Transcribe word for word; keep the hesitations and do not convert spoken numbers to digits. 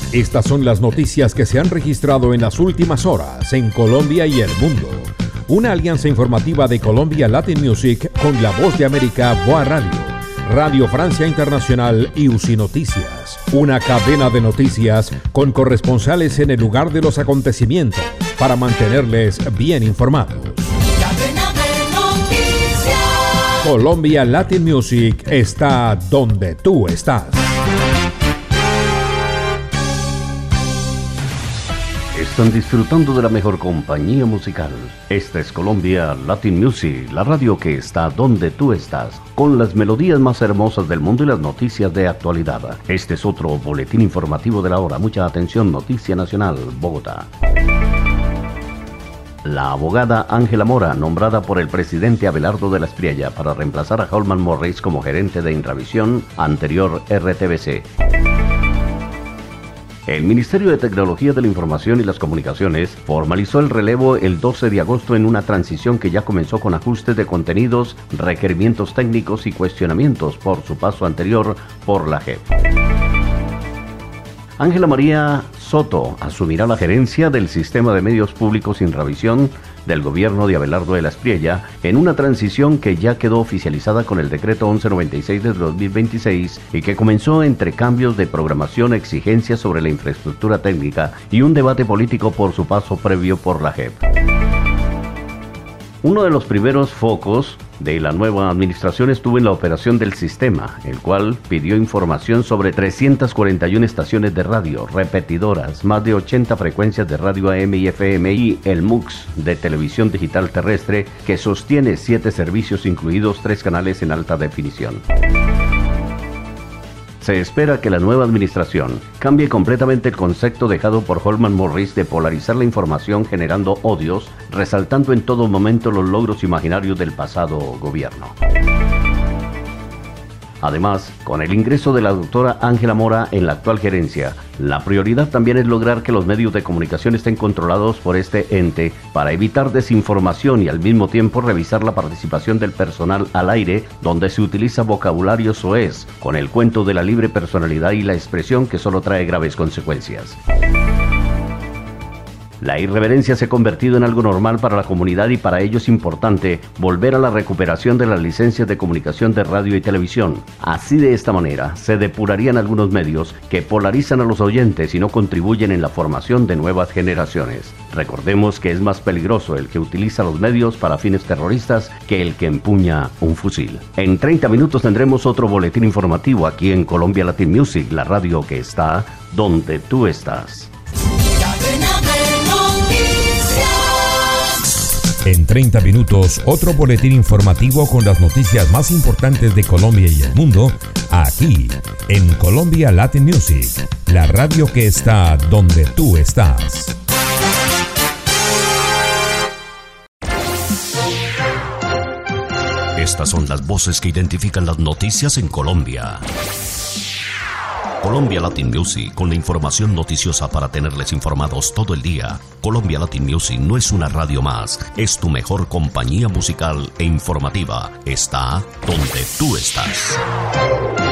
Estas son las noticias que se han registrado en las últimas horas en Colombia y el mundo. Una alianza informativa de Colombia Latin Music con La Voz de América, Boa Radio, Radio Francia Internacional y U C I Noticias. Una cadena de noticias con corresponsales en el lugar de los acontecimientos para mantenerles bien informados. Cadena de noticias. Colombia Latin Music está donde tú estás. Están disfrutando de la mejor compañía musical. Esta es Colombia Latin Music, la radio que está donde tú estás, con las melodías más hermosas del mundo y las noticias de actualidad. Este es otro boletín informativo de la hora. Mucha atención, Noticia Nacional, Bogotá. La abogada Ángela Mora, nombrada por el presidente Abelardo de la Espriella para reemplazar a Holman Morris como gerente de Intravisión, anterior R T V C. El Ministerio de Tecnología de la Información y las Comunicaciones formalizó el relevo el doce de agosto en una transición que ya comenzó con ajustes de contenidos, requerimientos técnicos y cuestionamientos por su paso anterior por la J E P. Ángela María Soto asumirá la gerencia del Sistema de Medios Públicos Intravisión del gobierno de Abelardo de la Espriella en una transición que ya quedó oficializada con el decreto once noventa y seis de dos mil veintiséis y que comenzó entre cambios de programación, exigencias sobre la infraestructura técnica y un debate político por su paso previo por la J E P. Uno de los primeros focos de la nueva administración estuvo en la operación del sistema, el cual pidió información sobre trescientas cuarenta y una estaciones de radio, repetidoras, más de ochenta frecuencias de radio A M y F M y el M U X de televisión digital terrestre, que sostiene siete servicios, incluidos tres canales en alta definición. Se espera que la nueva administración cambie completamente el concepto dejado por Holman Morris de polarizar la información generando odios, resaltando en todo momento los logros imaginarios del pasado gobierno. Además, con el ingreso de la doctora Ángela Mora en la actual gerencia, la prioridad también es lograr que los medios de comunicación estén controlados por este ente para evitar desinformación y al mismo tiempo revisar la participación del personal al aire donde se utiliza vocabulario soez, con el cuento de la libre personalidad y la expresión que solo trae graves consecuencias. La irreverencia se ha convertido en algo normal para la comunidad y para ello es importante volver a la recuperación de las licencias de comunicación de radio y televisión. Así, de esta manera se depurarían algunos medios que polarizan a los oyentes y no contribuyen en la formación de nuevas generaciones. Recordemos que es más peligroso el que utiliza los medios para fines terroristas que el que empuña un fusil. En treinta minutos tendremos otro boletín informativo aquí en Colombia Latin Music, la radio que está donde tú estás. En treinta minutos, otro boletín informativo con las noticias más importantes de Colombia y el mundo, aquí, en Colombia Latin Music, la radio que está donde tú estás. Estas son las voces que identifican las noticias en Colombia. Colombia Latin Music, con la información noticiosa para tenerles informados todo el día. Colombia Latin Music no es una radio más, es tu mejor compañía musical e informativa. Está donde tú estás.